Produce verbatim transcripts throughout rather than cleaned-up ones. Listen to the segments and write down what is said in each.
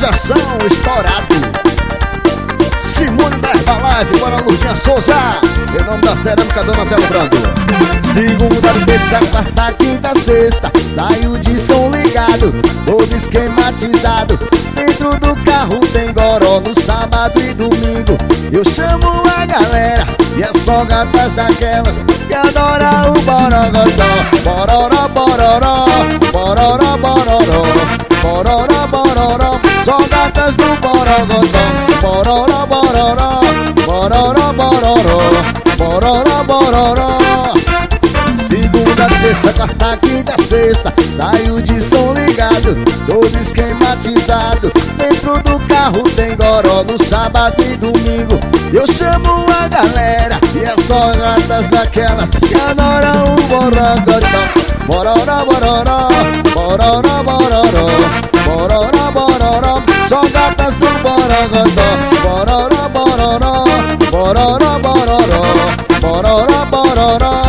Organização estourado. Simone da Herbalife, bora Lurdinha Souza. Em nome da cerâmica Dona Tela Brando. Segunda, terça, quarta, quinta, sexta, saio de som ligado, todo esquematizado. Dentro do carro tem goró no sábado e domingo. Eu chamo a galera e é só gatas daquelas que adora o borogodó. Bororó, bororó, bororó, bororó, bororó, bororó. Só gatas do borogodó. Bororó, bororó, bororó, bororó, bororó, bororó. Segunda, terça, quarta, quinta, sexta, saio de som ligado, todo esquematizado. Dentro do carro tem goró no sábado e domingo. Eu chamo a galera e é só gatas daquelas que adoram o borogodó. Bororó, bororó, bororó, bororó, bororó, bororó. Só gatas do borogodó. Bororó, bororó, bororó, bororó, bororó, bororó.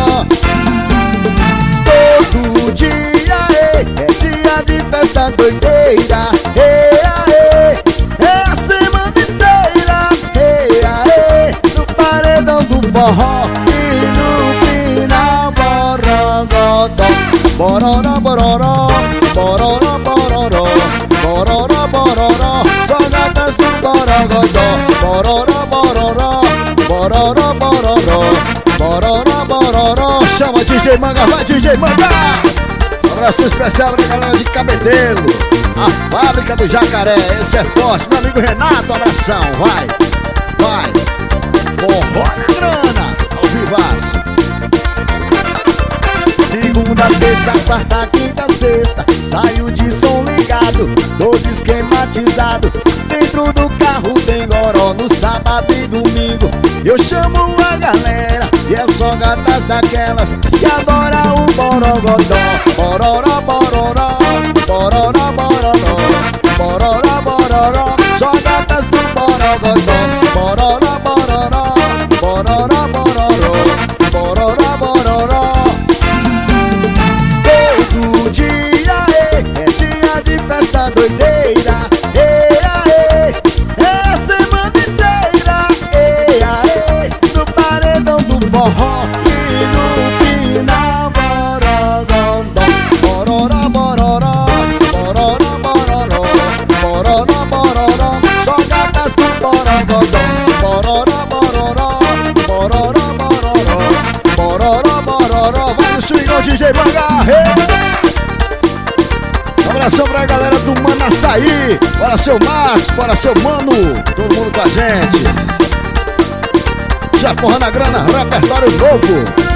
Todo dia é, é dia de festa doideira. Ei, aê, é a semana inteira. Ei, aê, no paredão do forró e no final borogodó. Bororó, bororó, bororó, bororó, bororó, bororó. Só gatas do borogodó. Bororó, bororó, bororó, bororó, bororó, bororó. Chama D J Manga, vai D J Manga. Um abraço especial pra galera de Cabedelo, a fábrica do Jacaré. Esse é forte, meu amigo Renato, abração, vai, vai. Forró na grana, ao vivaço. Segunda, terça, quarta, quinta, sexta, saio de som ligado, todo esquematizado. Dentro do carro tem goró no sábado e domingo. Eu chamo a galera e é só gatas daquelas que adora o borogodó. Bororó, bororó, bororó, bororó, bororó, bororó. Só gatas do borogodó. Bororó, bororó, bororó, bororó, bororó, bororó. Todo dia é, é dia de festa doideira. Ei, aê, é a semana inteira. Ei, aê, no paredão do forró e no final borogodó. Bororó, bororó, bororó, bororó, bororó, bororó. Só gatas do borogodó. Bororó, bororó, bororó, bororó, bororó, bororó. Vai no swingão D J Manga. Um abração pra galera do Manaçaí. Bora seu Marcos, bora seu Mano, todo mundo com a gente. Já porra na grana, repertório novo.